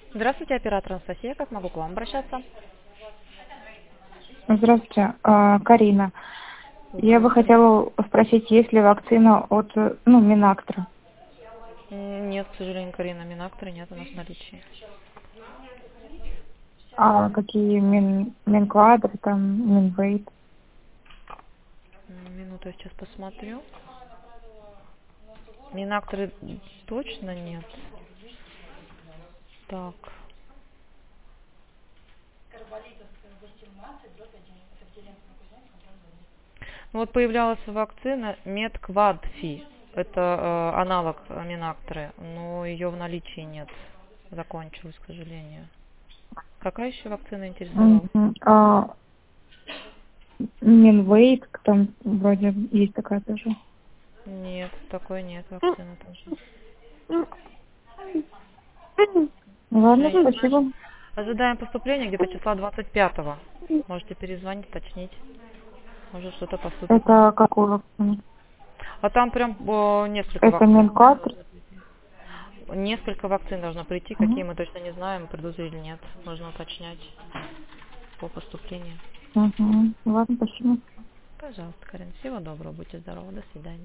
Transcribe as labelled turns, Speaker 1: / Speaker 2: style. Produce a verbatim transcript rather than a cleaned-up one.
Speaker 1: Здравствуйте, оператор Анастасия. Как могу к вам обращаться?
Speaker 2: Здравствуйте, а, Карина. Я бы
Speaker 1: Здравствуйте.
Speaker 2: хотела спросить, есть ли вакцина от, э, ну, Минактра?
Speaker 1: М, Нет, к сожалению, Карина, Минактора нет у нас в наличии.
Speaker 2: А какие Мин, Минквадр, там, Минвейт?
Speaker 1: М, Минуту, я сейчас посмотрю. Минакторы точно нет. Так. Ну вот появлялась вакцина Медквадфи. Это э, аналог э, Минакторы, но ее в наличии нет. Закончилась, к сожалению. Какая еще вакцина интересовала?
Speaker 2: Мгм. А Минвейт, там вроде есть такая тоже.
Speaker 1: Нет, такой нет вакцины тоже. К
Speaker 2: Ладно,
Speaker 1: сожалению, не знаю.
Speaker 2: спасибо.
Speaker 1: Ожидаем поступления где-то числа двадцать пятого. Можете перезвонить, уточнить. Может, что-то поступит на
Speaker 2: Это
Speaker 1: руку.
Speaker 2: какую вакцину?
Speaker 1: А там прям о, несколько
Speaker 2: Это
Speaker 1: вакцин.
Speaker 2: Минквадр?
Speaker 1: Несколько вакцин должно прийти. Какие
Speaker 2: Мгм.
Speaker 1: мы точно не знаем, придут или нет. Нужно уточнять по поступлению.
Speaker 2: Мгм. Ладно, спасибо.
Speaker 1: Пожалуйста, Карин. Всего доброго. Будьте здоровы. До свидания.